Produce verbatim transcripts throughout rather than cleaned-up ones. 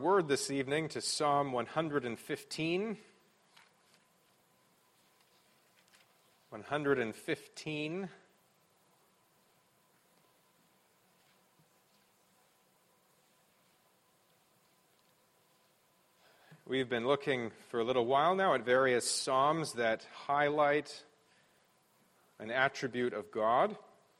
Word this evening to Psalm one hundred fifteen. one hundred fifteen. We've been looking for a little while now at various psalms that highlight an attribute of God.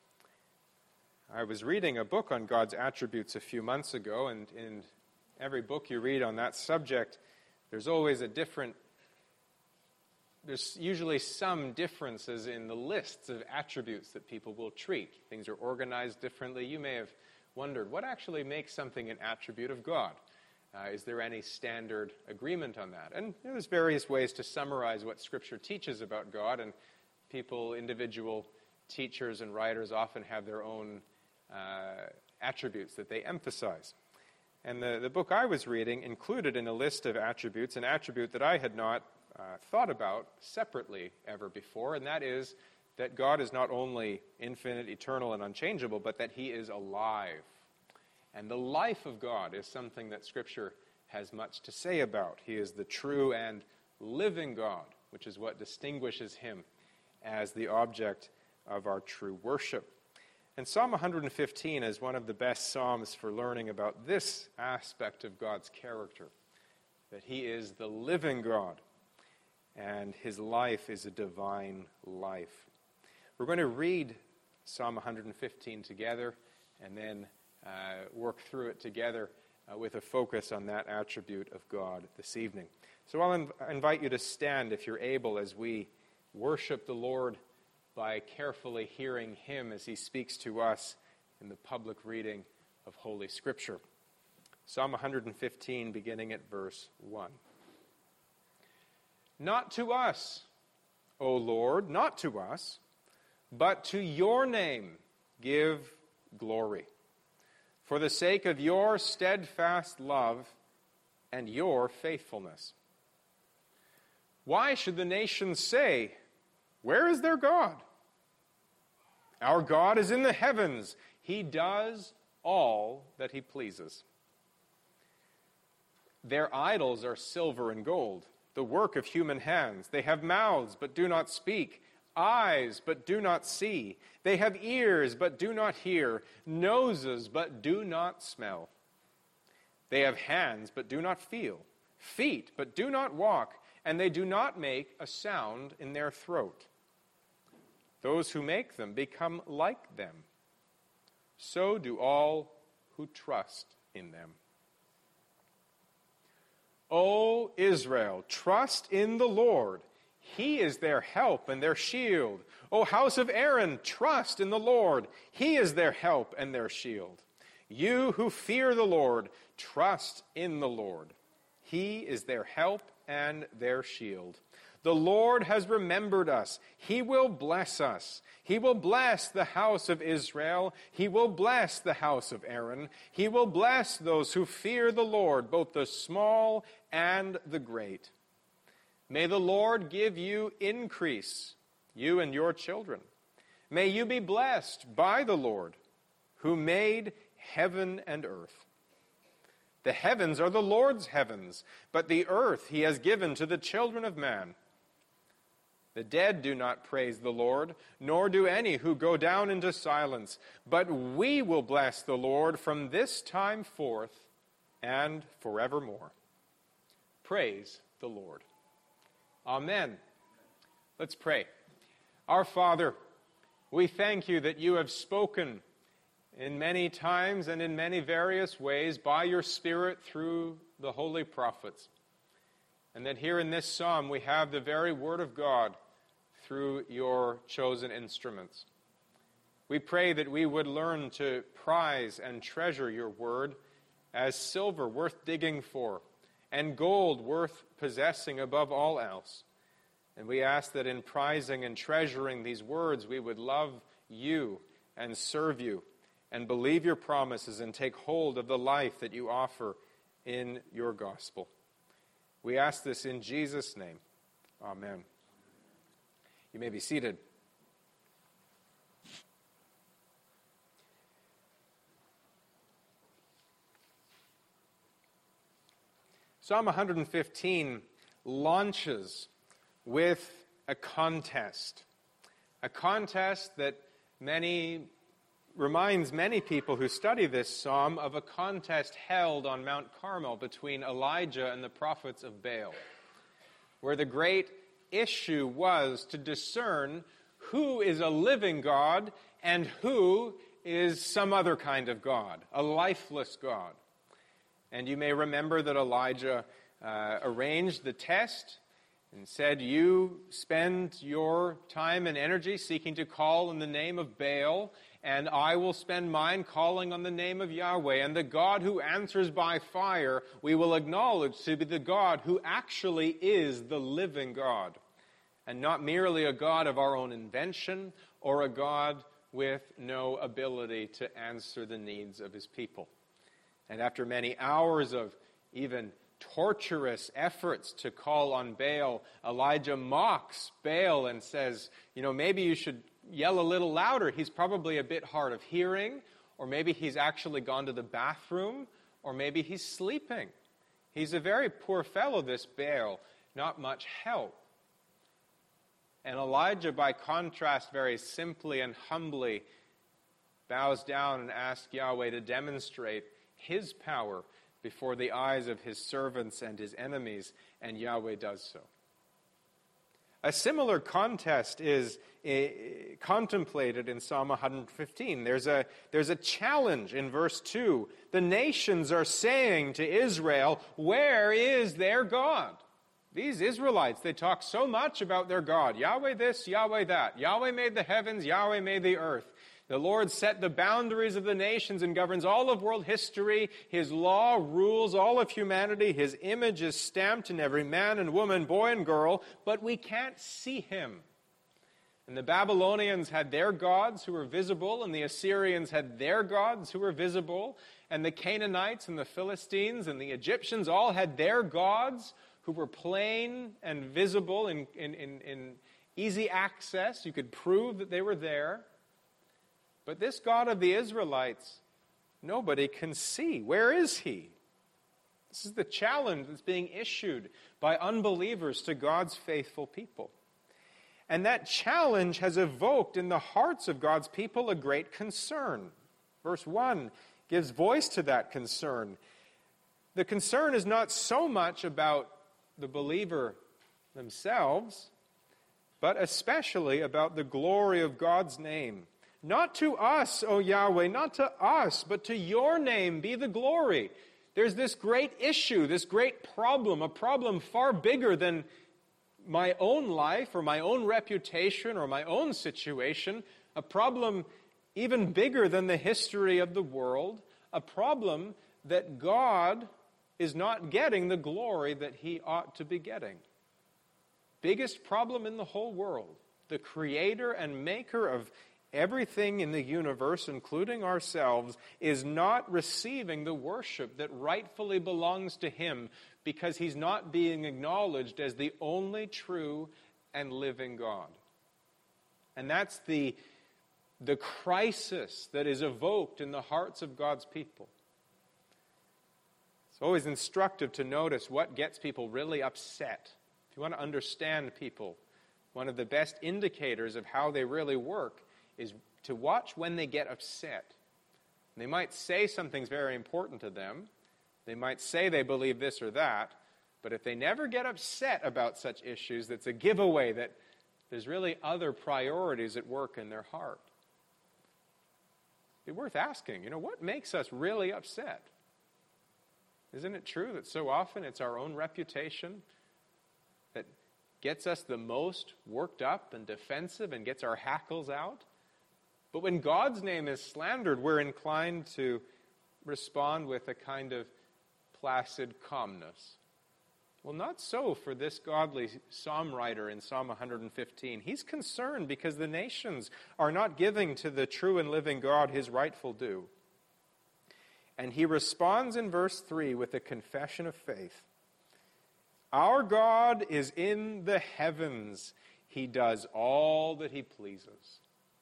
I was reading a book on God's attributes a few months ago, and in every book you read on that subject, there's always a different, there's usually some differences in the lists of attributes that people will treat. Things are organized differently. You may have wondered, what actually makes something an attribute of God? Uh, is there any standard agreement on that? And you know, there's various ways to summarize what Scripture teaches about God, and people, individual teachers and writers often have their own uh, attributes that they emphasize. And the, the book I was reading included in a list of attributes an attribute that I had not uh, thought about separately ever before, and that is that God is not only infinite, eternal, and unchangeable, but that He is alive. And the life of God is something that Scripture has much to say about. He is the true and living God, which is what distinguishes Him as the object of our true worship. And Psalm one hundred fifteen is one of the best psalms for learning about this aspect of God's character, that He is the living God, and His life is a divine life. We're going to read Psalm one hundred fifteen together, and then uh, work through it together uh, with a focus on that attribute of God this evening. So I'll inv- invite you to stand, if you're able, as we worship the Lord by carefully hearing Him as He speaks to us in the public reading of Holy Scripture. Psalm one hundred fifteen, beginning at verse one. Not to us, O Lord, not to us, but to your name give glory, for the sake of your steadfast love and your faithfulness. Why should the nations say, where is their God? Our God is in the heavens. He does all that He pleases. Their idols are silver and gold, the work of human hands. They have mouths, but do not speak, eyes, but do not see. They have ears, but do not hear, noses, but do not smell. They have hands, but do not feel, feet, but do not walk, and they do not make a sound in their throat. Those who make them become like them. So do all who trust in them. O Israel, trust in the Lord. He is their help and their shield. O house of Aaron, trust in the Lord. He is their help and their shield. You who fear the Lord, trust in the Lord. He is their help and their shield. The Lord has remembered us. He will bless us. He will bless the house of Israel. He will bless the house of Aaron. He will bless those who fear the Lord, both the small and the great. May the Lord give you increase, you and your children. May you be blessed by the Lord, who made heaven and earth. The heavens are the Lord's heavens, but the earth He has given to the children of man. The dead do not praise the Lord, nor do any who go down into silence. But we will bless the Lord from this time forth and forevermore. Praise the Lord. Amen. Let's pray. Our Father, we thank You that You have spoken in many times and in many various ways by Your Spirit through the holy prophets. And that here in this psalm we have the very word of God through Your chosen instruments. We pray that we would learn to prize and treasure Your word as silver worth digging for and gold worth possessing above all else. And we ask that in prizing and treasuring these words we would love You and serve You and believe Your promises and take hold of the life that You offer in Your gospel. We ask this in Jesus' name. Amen. You may be seated. Psalm one fifteen launches with a contest. A contest that many reminds many people who study this psalm of a contest held on Mount Carmel between Elijah and the prophets of Baal, where the great issue was to discern who is a living God and who is some other kind of God, a lifeless God. And you may remember that Elijah uh, arranged the test and said, you spend your time and energy seeking to call in the name of Baal, and I will spend mine calling on the name of Yahweh. And the God who answers by fire, we will acknowledge to be the God who actually is the living God, and not merely a God of our own invention or a God with no ability to answer the needs of his people. And after many hours of even torturous efforts to call on Baal, Elijah mocks Baal and says, you know, maybe you should yell a little louder. He's probably a bit hard of hearing, or maybe he's actually gone to the bathroom, or maybe he's sleeping. He's a very poor fellow, this Baal, not much help. And Elijah, by contrast, very simply and humbly bows down and asks Yahweh to demonstrate his power before the eyes of his servants and his enemies, and Yahweh does so. A similar contest is uh, contemplated in Psalm one fifteen. There's a, there's a challenge in verse two. The nations are saying to Israel, where is their God? These Israelites, they talk so much about their God. Yahweh this, Yahweh that. Yahweh made the heavens, Yahweh made the earth. The Lord set the boundaries of the nations and governs all of world history. His law rules all of humanity. His image is stamped in every man and woman, boy and girl, but we can't see him. And the Babylonians had their gods who were visible, and the Assyrians had their gods who were visible, and the Canaanites and the Philistines and the Egyptians all had their gods who were plain and visible in, in, in, in easy access. You could prove that they were there. But this God of the Israelites, nobody can see. Where is he? This is the challenge that's being issued by unbelievers to God's faithful people. And that challenge has evoked in the hearts of God's people a great concern. Verse one gives voice to that concern. The concern is not so much about the believer themselves, but especially about the glory of God's name. Not to us, O Yahweh, not to us, but to your name be the glory. There's this great issue, this great problem, a problem far bigger than my own life or my own reputation or my own situation, a problem even bigger than the history of the world, a problem that God is not getting the glory that he ought to be getting. Biggest problem in the whole world. The creator and maker of everything in the universe, including ourselves, is not receiving the worship that rightfully belongs to him because he's not being acknowledged as the only true and living God. And that's the, the crisis that is evoked in the hearts of God's people. It's always instructive to notice what gets people really upset. If you want to understand people, one of the best indicators of how they really work is to watch when they get upset. They might say something's very important to them. They might say they believe this or that. But if they never get upset about such issues, that's a giveaway that there's really other priorities at work in their heart. It'd be worth asking, you know, what makes us really upset? Isn't it true that so often it's our own reputation that gets us the most worked up and defensive and gets our hackles out? But when God's name is slandered, we're inclined to respond with a kind of placid calmness. Well, not so for this godly psalm writer in Psalm one fifteen. He's concerned because the nations are not giving to the true and living God his rightful due. And he responds in verse three with a confession of faith. Our God is in the heavens. He does all that he pleases.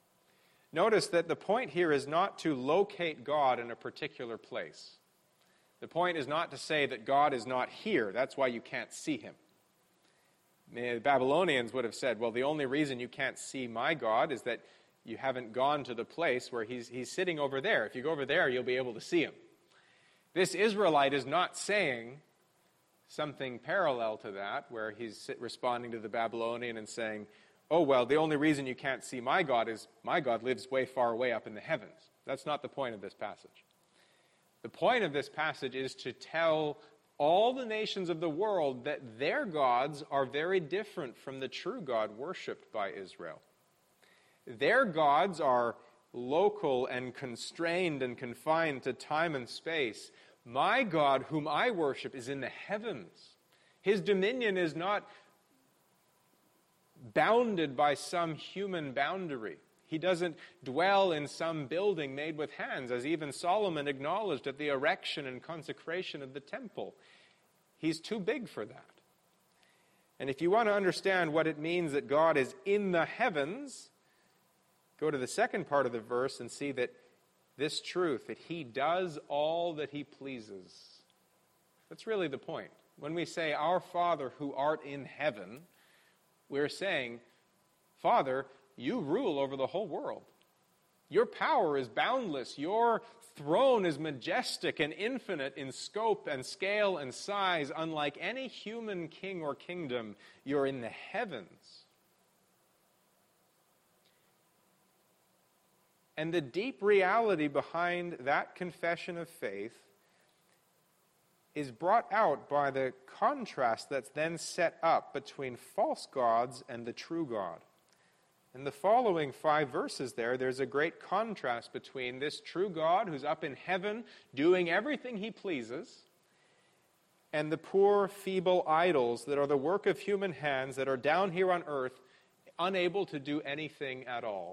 Notice that the point here is not to locate God in a particular place. The point is not to say that God is not here. That's why you can't see him. The Babylonians would have said, well, the only reason you can't see my God is that you haven't gone to the place where he's, he's sitting over there. If you go over there, you'll be able to see him. This Israelite is not saying something parallel to that, where he's responding to the Babylonian and saying, oh, well, the only reason you can't see my God is my God lives way far away up in the heavens. That's not the point of this passage. The point of this passage is to tell all the nations of the world that their gods are very different from the true God worshipped by Israel. Their gods are local and constrained and confined to time and space. My God, whom I worship, is in the heavens. His dominion is not bounded by some human boundary. He doesn't dwell in some building made with hands, as even Solomon acknowledged at the erection and consecration of the temple. He's too big for that. And if you want to understand what it means that God is in the heavens, go to the second part of the verse and see that this truth, that he does all that he pleases. That's really the point. When we say, our Father who art in heaven, we're saying, Father, you rule over the whole world. Your power is boundless. Your throne is majestic and infinite in scope and scale and size. Unlike any human king or kingdom, you're in the heavens. And the deep reality behind that confession of faith is brought out by the contrast that's then set up between false gods and the true God. In the following five verses there, there's a great contrast between this true God who's up in heaven doing everything he pleases, and the poor, feeble idols that are the work of human hands that are down here on earth, unable to do anything at all.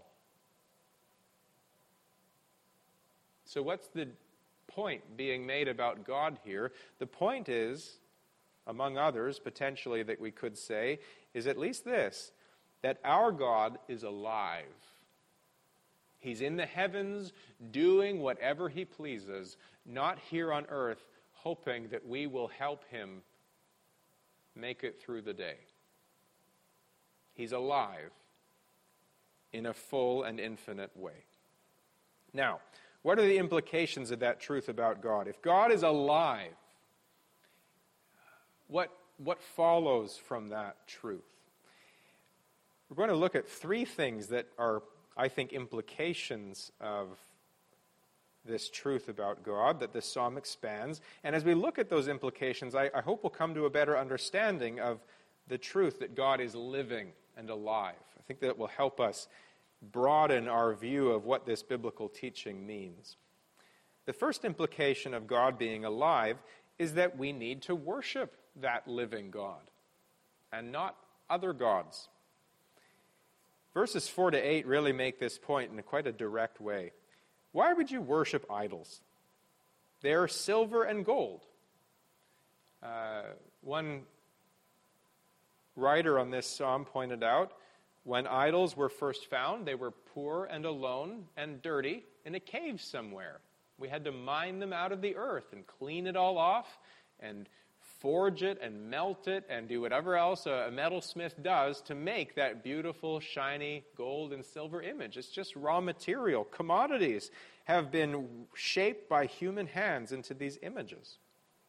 So what's the point being made about God here? The point is, among others, potentially that we could say, is at least this, that our God is alive. He's in the heavens doing whatever he pleases, not here on earth hoping that we will help him make it through the day. He's alive in a full and infinite way. Now, what are the implications of that truth about God? If God is alive, what, what follows from that truth? We're going to look at three things that are, I think, implications of this truth about God that this psalm expands. And as we look at those implications, I, I hope we'll come to a better understanding of the truth that God is living and alive. I think that will help us broaden our view of what this biblical teaching means. The first implication of God being alive is that we need to worship that living God and not other gods. Verses four to eight really make this point in quite a direct way. Why would you worship idols? They're silver and gold. Uh, one writer on this psalm pointed out, when idols were first found, they were poor and alone and dirty in a cave somewhere. We had to mine them out of the earth and clean it all off and forge it and melt it and do whatever else a metalsmith does to make that beautiful, shiny gold and silver image. It's just raw material. Commodities have been shaped by human hands into these images.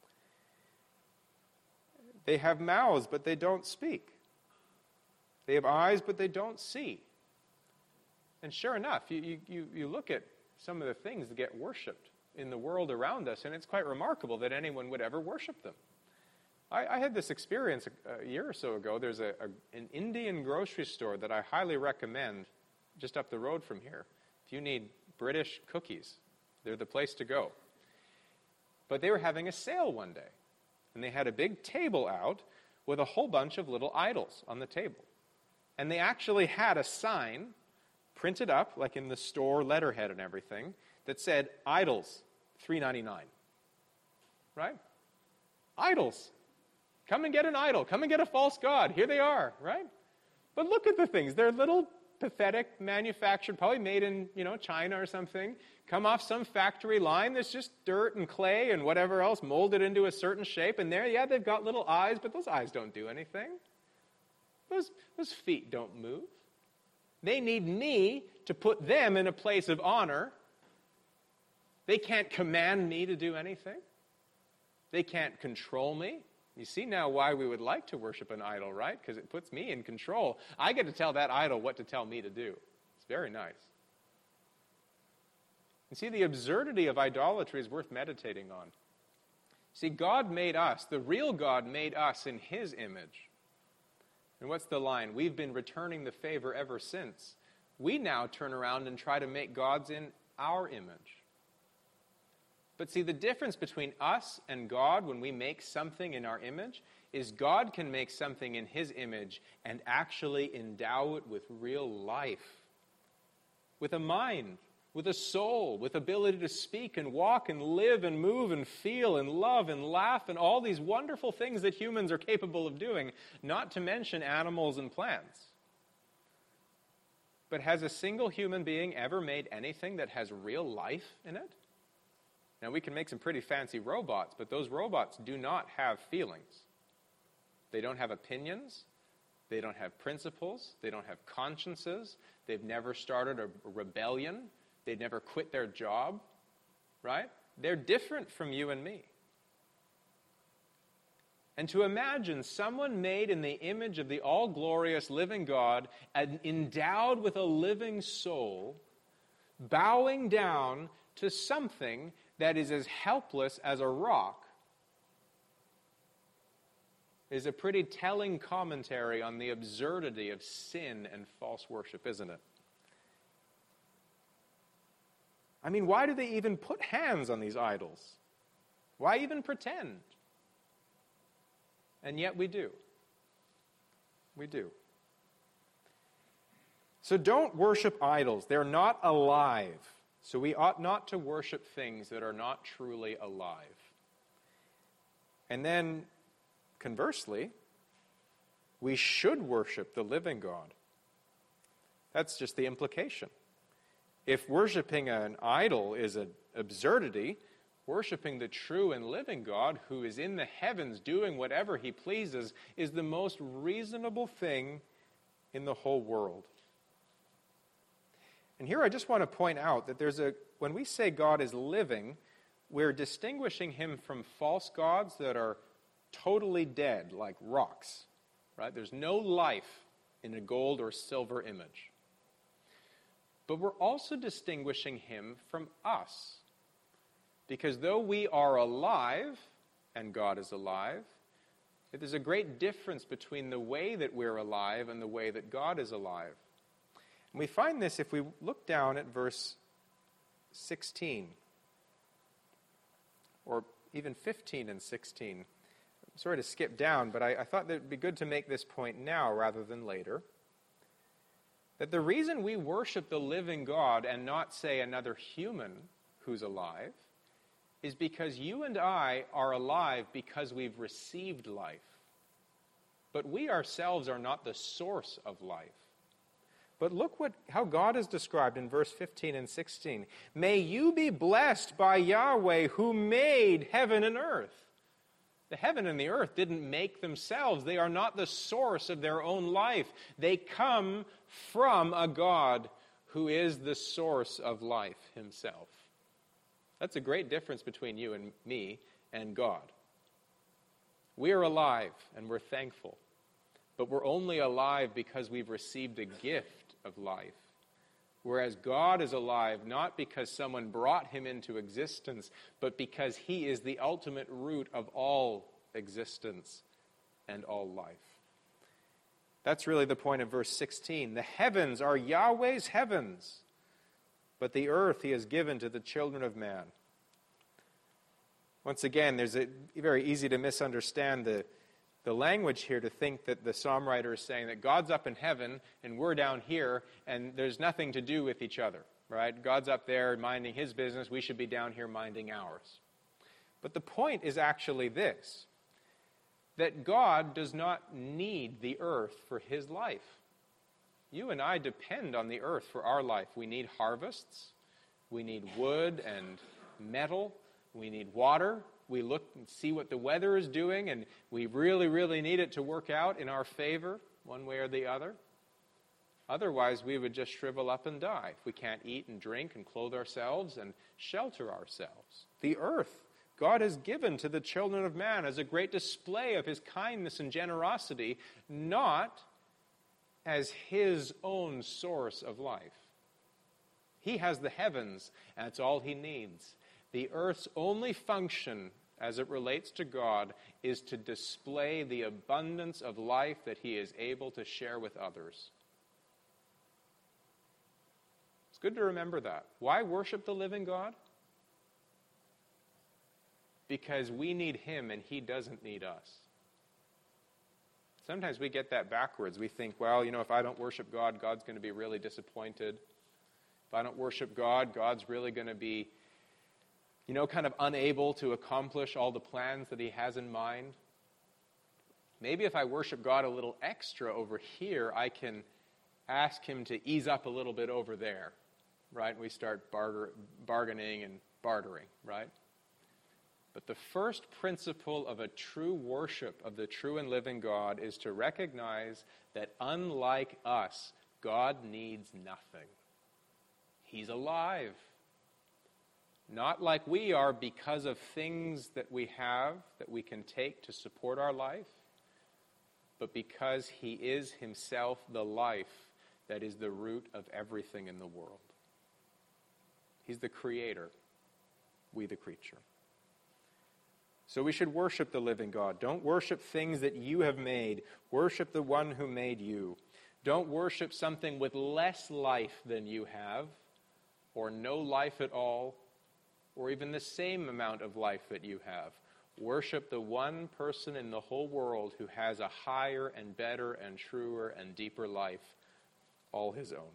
They have mouths, but they don't speak. They have eyes, but they don't see. And sure enough, you, you, you look at some of the things that get worshipped in the world around us, and it's quite remarkable that anyone would ever worship them. I, I had this experience a, a year or so ago. There's a, a, an Indian grocery store that I highly recommend just up the road from here. If you need British cookies, they're the place to go. But they were having a sale one day, and they had a big table out with a whole bunch of little idols on the table. And they actually had a sign printed up, like in the store letterhead and everything, that said, idols, three ninety-nine. Right? Idols. Come and get an idol. Come and get a false god. Here they are, right? But look at the things. They're little pathetic, manufactured, probably made in, you know, China or something, come off some factory line. There's just dirt and clay and whatever else molded into a certain shape. And there, yeah, they've got little eyes, but those eyes don't do anything. Those, those feet don't move. They need me to put them in a place of honor. They can't command me to do anything. They can't control me. You see now why we would like to worship an idol, right? Because it puts me in control. I get to tell that idol what to tell me to do. It's very nice. You see, the absurdity of idolatry is worth meditating on. See, God made us, the real God made us in His image. And what's the line? We've been returning the favor ever since. We now turn around and try to make gods in our image. But see, the difference between us and God when we make something in our image is God can make something in His image and actually endow it with real life, with a mind, with a soul, with ability to speak and walk and live and move and feel and love and laugh and all these wonderful things that humans are capable of doing, not to mention animals and plants. But has a single human being ever made anything that has real life in it? Now, we can make some pretty fancy robots, but those robots do not have feelings. They don't have opinions. They don't have principles. They don't have consciences. They've never started a rebellion. They've never quit their job, right? They're different from you and me. And to imagine someone made in the image of the all-glorious living God and endowed with a living soul, bowing down to something that is as helpless as a rock, is a pretty telling commentary on the absurdity of sin and false worship, isn't it? I mean, why do they even put hands on these idols? Why even pretend? And yet we do. We do. So don't worship idols. They're not alive. So we ought not to worship things that are not truly alive. And then, conversely, we should worship the living God. That's just the implication. If worshiping an idol is an absurdity, worshiping the true and living God, who is in the heavens doing whatever He pleases, is the most reasonable thing in the whole world. And here I just want to point out that there's a, when we say God is living, we're distinguishing Him from false gods that are totally dead, like rocks, right? There's no life in a gold or silver image. But we're also distinguishing Him from us. Because though we are alive, and God is alive, there's a great difference between the way that we're alive and the way that God is alive. And we find this if we look down at verse sixteen, or even fifteen and sixteen. I'm sorry to skip down, but I, I thought that it would be good to make this point now rather than later. That the reason we worship the living God and not, say, another human who's alive is because you and I are alive because we've received life. But we ourselves are not the source of life. But look what how God is described in verse fifteen and sixteen. May you be blessed by Yahweh who made heaven and earth. The heaven and the earth didn't make themselves. They are not the source of their own life. They come from a God who is the source of life Himself. That's a great difference between you and me and God. We are alive and we're thankful. But we're only alive because we've received a gift of life. Whereas God is alive not because someone brought Him into existence, but because He is the ultimate root of all existence and all life. That's really the point of verse sixteen. The heavens are Yahweh's heavens, but the earth He has given to the children of man. Once again, there's a very easy to misunderstand the The language here to think that the psalm writer is saying that God's up in heaven and we're down here and there's nothing to do with each other, right? God's up there minding His business. We should be down here minding ours. But the point is actually this, that God does not need the earth for His life. You and I depend on the earth for our life. We need harvests. We need wood and metal. We need water. We look and see what the weather is doing, and we really, really need it to work out in our favor, one way or the other. Otherwise, we would just shrivel up and die if we can't eat and drink and clothe ourselves and shelter ourselves. The earth God has given to the children of man as a great display of his kindness and generosity, not as his own source of life. He has the heavens, and that's all he needs. The earth's only function as it relates to God is to display the abundance of life that he is able to share with others. It's good to remember that. Why worship the living God? Because we need him and he doesn't need us. Sometimes we get that backwards. We think, well, you know, if I don't worship God, God's going to be really disappointed. If I don't worship God, God's really going to be, you know, kind of unable to accomplish all the plans that he has in mind. Maybe if I worship God a little extra over here, I can ask him to ease up a little bit over there, right? We start barter, bargaining and bartering, right? But the first principle of a true worship of the true and living God is to recognize that unlike us, God needs nothing. He's alive. Not like we are because of things that we have that we can take to support our life, but because he is himself the life that is the root of everything in the world. He's the creator, we the creature. So we should worship the living God. Don't worship things that you have made. Worship the one who made you. Don't worship something with less life than you have, or no life at all, or even the same amount of life that you have. Worship the one person in the whole world who has a higher and better and truer and deeper life, all his own.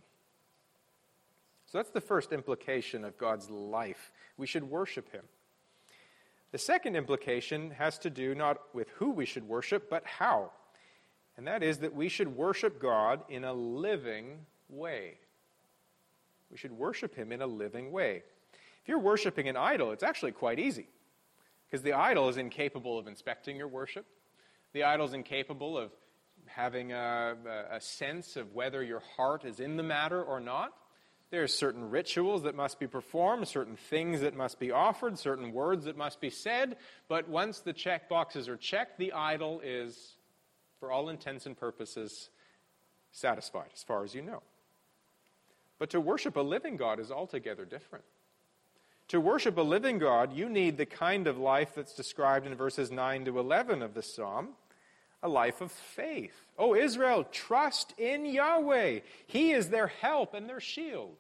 So that's the first implication of God's life. We should worship him. The second implication has to do not with who we should worship, but how. And that is that we should worship God in a living way. We should worship him in a living way. If you're worshiping an idol, it's actually quite easy, because the idol is incapable of inspecting your worship. The idol is incapable of having a, a sense of whether your heart is in the matter or not. There are certain rituals that must be performed, certain things that must be offered, certain words that must be said, but once the check boxes are checked, the idol is, for all intents and purposes, satisfied, as far as you know. But to worship a living God is altogether different. To worship a living God, you need the kind of life that's described in verses nine to eleven of the psalm, a life of faith. O Israel, trust in Yahweh. He is their help and their shield.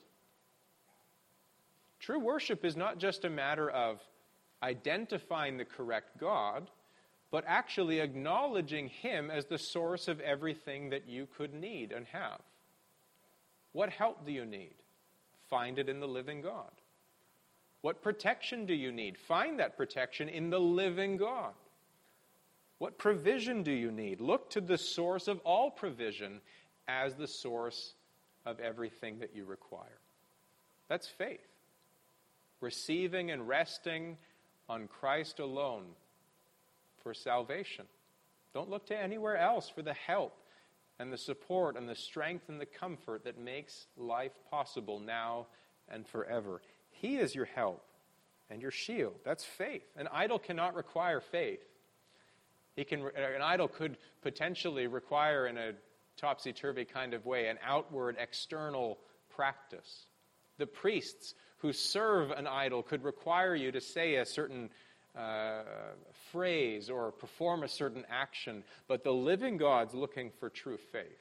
True worship is not just a matter of identifying the correct God, but actually acknowledging him as the source of everything that you could need and have. What help do you need? Find it in the living God. What protection do you need? Find that protection in the living God. What provision do you need? Look to the source of all provision as the source of everything that you require. That's faith. Receiving and resting on Christ alone for salvation. Don't look to anywhere else for the help and the support and the strength and the comfort that makes life possible now and forever. He is your help and your shield. That's faith. An idol cannot require faith. He can, an idol could potentially require, in a topsy-turvy kind of way, an outward, external practice. The priests who serve an idol could require you to say a certain uh, phrase or perform a certain action, but the living God's looking for true faith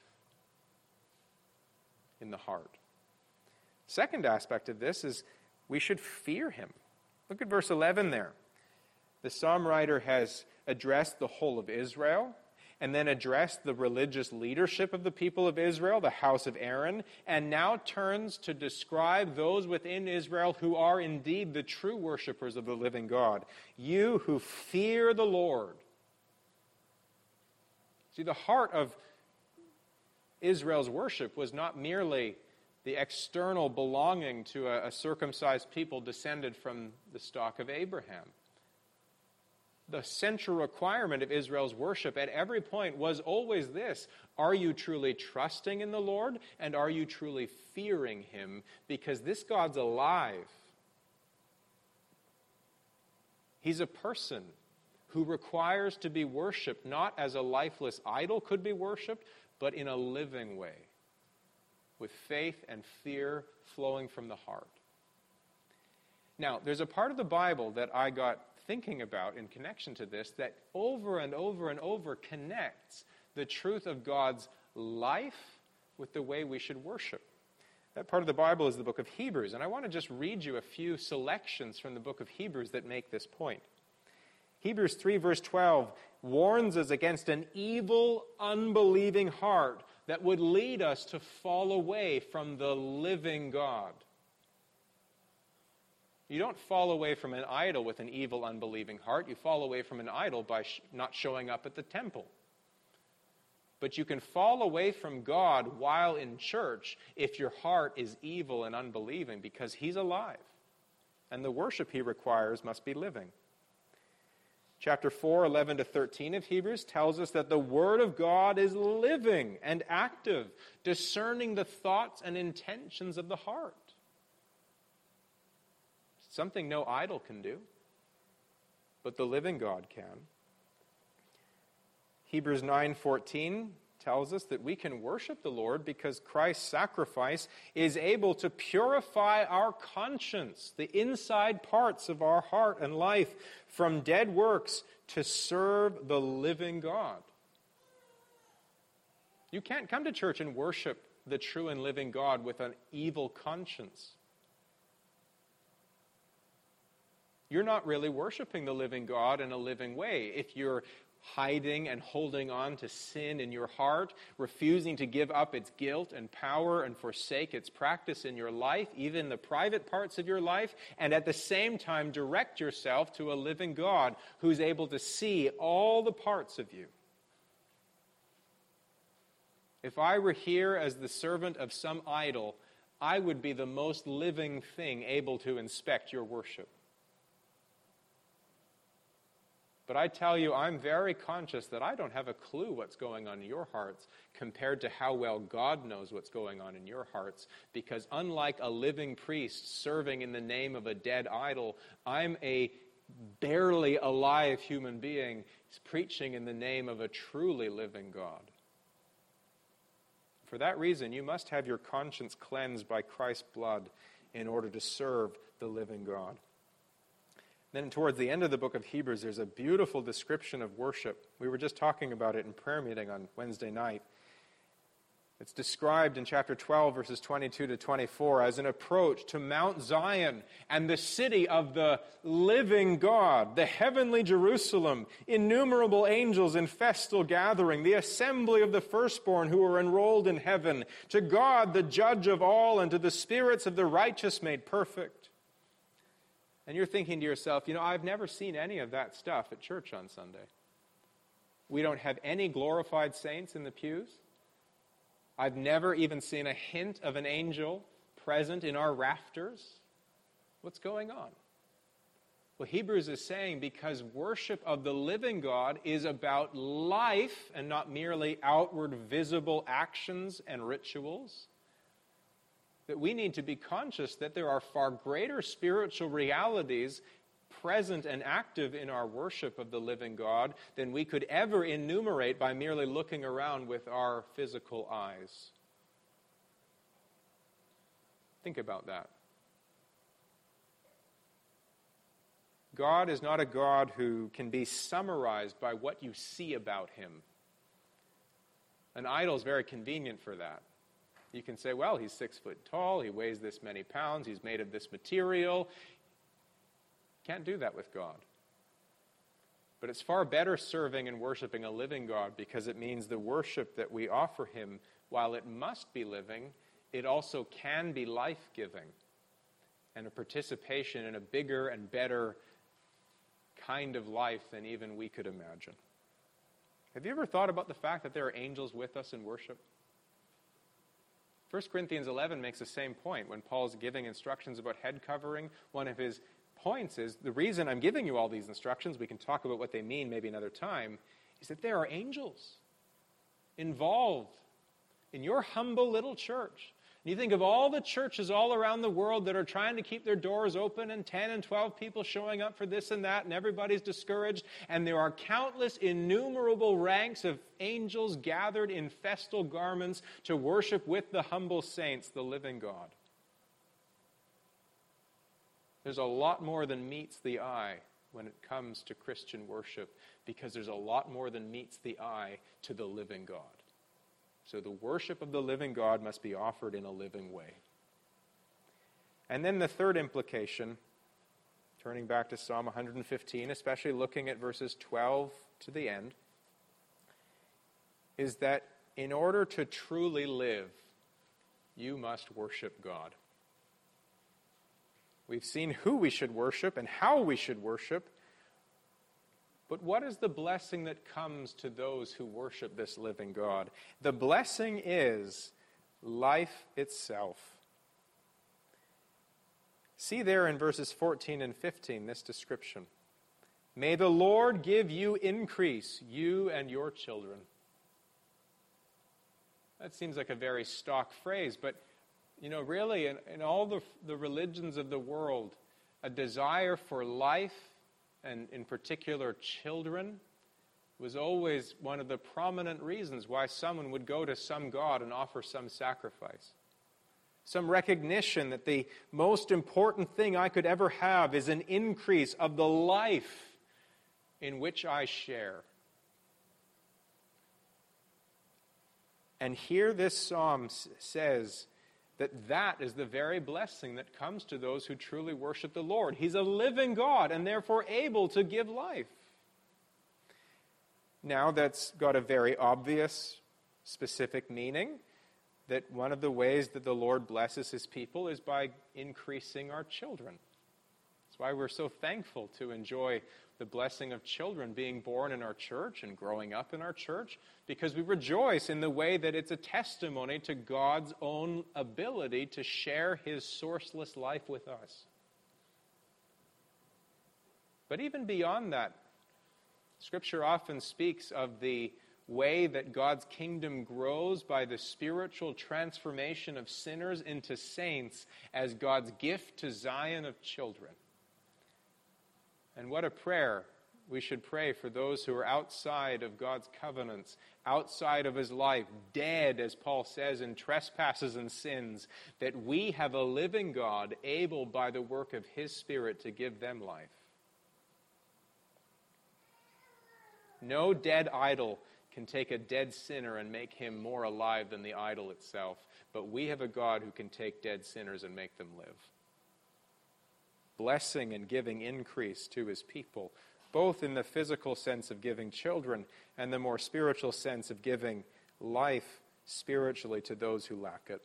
in the heart. Second aspect of this is we should fear him. Look at verse eleven there. The psalm writer has addressed the whole of Israel, and then addressed the religious leadership of the people of Israel, the house of Aaron, and now turns to describe those within Israel who are indeed the true worshipers of the living God. You who fear the Lord. See, the heart of Israel's worship was not merely the external belonging to a, a circumcised people descended from the stock of Abraham. The central requirement of Israel's worship at every point was always this: are you truly trusting in the Lord, and are you truly fearing him? Because this God's alive. He's a person who requires to be worshipped not as a lifeless idol could be worshipped, but in a living way, with faith and fear flowing from the heart. Now, there's a part of the Bible that I got thinking about in connection to this that over and over and over connects the truth of God's life with the way we should worship. That part of the Bible is the book of Hebrews, and I want to just read you a few selections from the book of Hebrews that make this point. Hebrews three verse twelve warns us against an evil, unbelieving heart that would lead us to fall away from the living God. You don't fall away from an idol with an evil, unbelieving heart. You fall away from an idol by sh- not showing up at the temple. But you can fall away from God while in church if your heart is evil and unbelieving, because he's alive. And the worship he requires must be living. Chapter four, eleven to thirteen of Hebrews tells us that the Word of God is living and active, discerning the thoughts and intentions of the heart. Something no idol can do, but the living God can. Hebrews nine fourteen tells us that we can worship the Lord because Christ's sacrifice is able to purify our conscience, the inside parts of our heart and life, from dead works to serve the living God. You can't come to church and worship the true and living God with an evil conscience. You're not really worshiping the living God in a living way if you're hiding and holding on to sin in your heart, refusing to give up its guilt and power and forsake its practice in your life, even the private parts of your life, and at the same time direct yourself to a living God who's able to see all the parts of you. If I were here as the servant of some idol, I would be the most living thing able to inspect your worship. But I tell you, I'm very conscious that I don't have a clue what's going on in your hearts compared to how well God knows what's going on in your hearts. Because unlike a living priest serving in the name of a dead idol, I'm a barely alive human being preaching in the name of a truly living God. For that reason, you must have your conscience cleansed by Christ's blood in order to serve the living God. Then towards the end of the book of Hebrews, there's a beautiful description of worship. We were just talking about it in prayer meeting on Wednesday night. It's described in chapter twelve, verses twenty-two to twenty-four, as an approach to Mount Zion and the city of the living God, the heavenly Jerusalem, innumerable angels in festal gathering, the assembly of the firstborn who are enrolled in heaven, to God, the judge of all, and to the spirits of the righteous made perfect. And you're thinking to yourself, you know, I've never seen any of that stuff at church on Sunday. We don't have any glorified saints in the pews. I've never even seen a hint of an angel present in our rafters. What's going on? Well, Hebrews is saying because worship of the living God is about life and not merely outward visible actions and rituals, that we need to be conscious that there are far greater spiritual realities present and active in our worship of the living God than we could ever enumerate by merely looking around with our physical eyes. Think about that. God is not a God who can be summarized by what you see about him. An idol is very convenient for that. You can say, well, he's six foot tall, he weighs this many pounds, he's made of this material. Can't do that with God. But it's far better serving and worshiping a living God because it means the worship that we offer him, while it must be living, it also can be life-giving and a participation in a bigger and better kind of life than even we could imagine. Have you ever thought about the fact that there are angels with us in worship? First Corinthians eleven makes the same point when Paul's giving instructions about head covering. One of his points is, the reason I'm giving you all these instructions, we can talk about what they mean maybe another time, is that there are angels involved in your humble little church. And you think of all the churches all around the world that are trying to keep their doors open, and ten and twelve people showing up for this and that, and everybody's discouraged, and there are countless innumerable ranks of angels gathered in festal garments to worship with the humble saints, the living God. There's a lot more than meets the eye when it comes to Christian worship, because there's a lot more than meets the eye to the living God. So the worship of the living God must be offered in a living way. And then the third implication, turning back to Psalm one hundred fifteen, especially looking at verses twelve to the end, is that in order to truly live, you must worship God. We've seen who we should worship and how we should worship. But what is the blessing that comes to those who worship this living God? The blessing is life itself. See there in verses fourteen and fifteen this description. May the Lord give you increase, you and your children. That seems like a very stock phrase, but you know, really, in, in all the, the religions of the world, a desire for life, and in particular children, was always one of the prominent reasons why someone would go to some god and offer some sacrifice. Some recognition that the most important thing I could ever have is an increase of the life in which I share. And here this psalm says that that is the very blessing that comes to those who truly worship the Lord. He's a living God and therefore able to give life. Now that's got a very obvious, specific meaning, that one of the ways that the Lord blesses his people is by increasing our children. That's why we're so thankful to enjoy the blessing of children being born in our church and growing up in our church, because we rejoice in the way that it's a testimony to God's own ability to share his sourceless life with us. But even beyond that, Scripture often speaks of the way that God's kingdom grows by the spiritual transformation of sinners into saints as God's gift to Zion of children. And what a prayer we should pray for those who are outside of God's covenants, outside of his life, dead, as Paul says, in trespasses and sins, that we have a living God able by the work of his Spirit to give them life. No dead idol can take a dead sinner and make him more alive than the idol itself, but we have a God who can take dead sinners and make them live. Blessing and giving increase to his people, both in the physical sense of giving children and the more spiritual sense of giving life spiritually to those who lack it.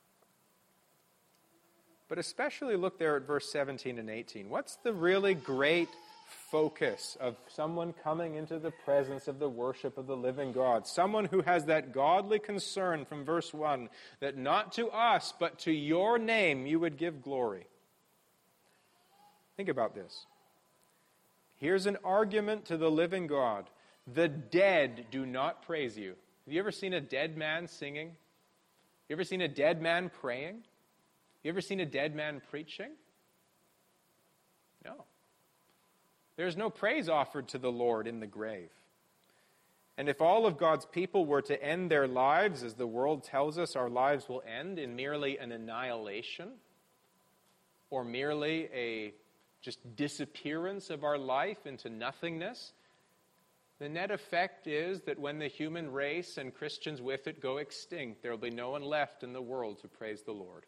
But especially look there at verse seventeen and eighteen. What's the really great focus of someone coming into the presence of the worship of the living God? Someone who has that godly concern from verse one, that not to us, but to your name you would give glory. Think about this. Here's an argument to the living God. The dead do not praise you. Have you ever seen a dead man singing? You ever seen a dead man praying? You ever seen a dead man preaching? No. There's no praise offered to the Lord in the grave. And if all of God's people were to end their lives, as the world tells us our lives will end, in merely an annihilation, or merely a just disappearance of our life into nothingness, the net effect is that when the human race and Christians with it go extinct, there will be no one left in the world to praise the Lord.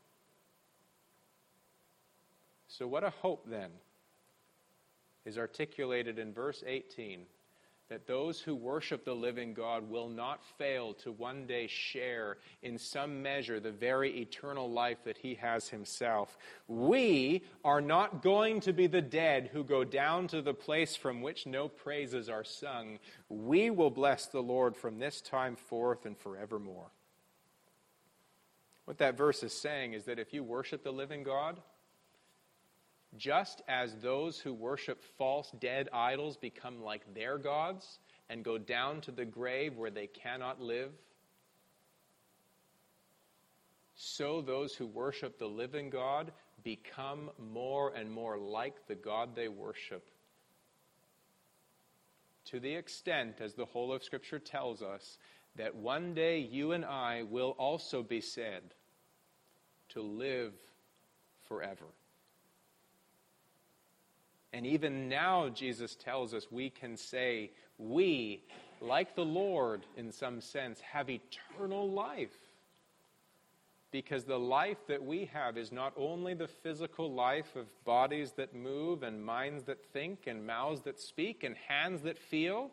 So what a hope then is articulated in verse eighteen, that those who worship the living God will not fail to one day share in some measure the very eternal life that he has himself. We are not going to be the dead who go down to the place from which no praises are sung. We will bless the Lord from this time forth and forevermore. What that verse is saying is that if you worship the living God, just as those who worship false dead idols become like their gods and go down to the grave where they cannot live, so those who worship the living God become more and more like the God they worship. To the extent, as the whole of Scripture tells us, that one day you and I will also be said to live forever. And even now, Jesus tells us, we can say, we, like the Lord in some sense, have eternal life. Because the life that we have is not only the physical life of bodies that move and minds that think and mouths that speak and hands that feel,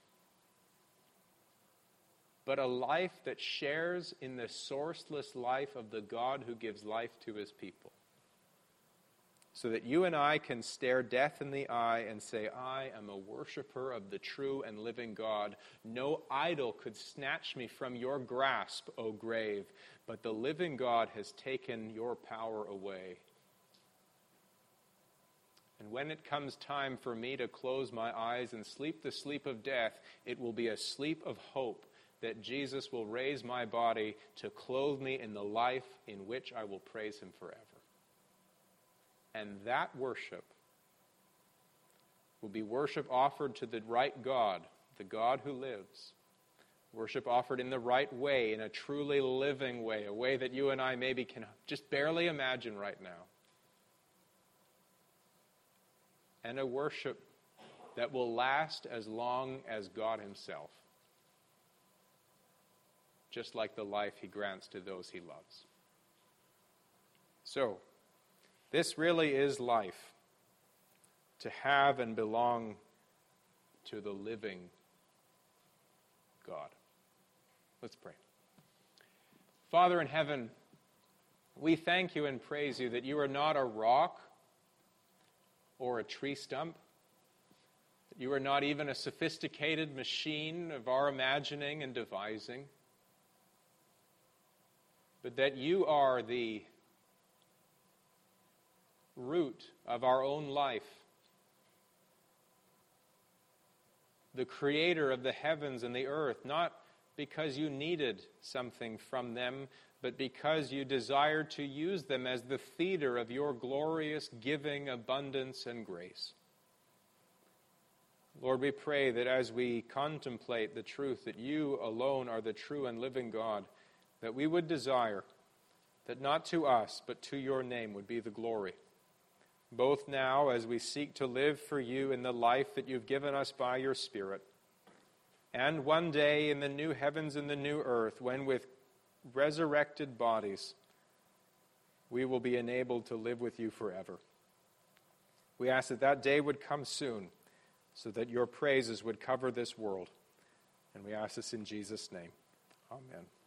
but a life that shares in the sourceless life of the God who gives life to his people. So that you and I can stare death in the eye and say, I am a worshiper of the true and living God. No idol could snatch me from your grasp, O grave, but the living God has taken your power away. And when it comes time for me to close my eyes and sleep the sleep of death, it will be a sleep of hope that Jesus will raise my body to clothe me in the life in which I will praise him forever. And that worship will be worship offered to the right God, the God who lives. Worship offered in the right way, in a truly living way, a way that you and I maybe can just barely imagine right now. And a worship that will last as long as God himself, just like the life he grants to those he loves. So, this really is life, to have and belong to the living God. Let's pray. Father in heaven, we thank you and praise you that you are not a rock or a tree stump, that you are not even a sophisticated machine of our imagining and devising, but that you are the root of our own life, the creator of the heavens and the earth, not because you needed something from them, but because you desired to use them as the theater of your glorious giving, abundance, and grace. Lord, we pray that as we contemplate the truth that you alone are the true and living God, that we would desire that not to us, but to your name would be the glory, both now as we seek to live for you in the life that you've given us by your Spirit, and one day in the new heavens and the new earth, when with resurrected bodies we will be enabled to live with you forever. We ask that that day would come soon, so that your praises would cover this world. And we ask this in Jesus' name. Amen.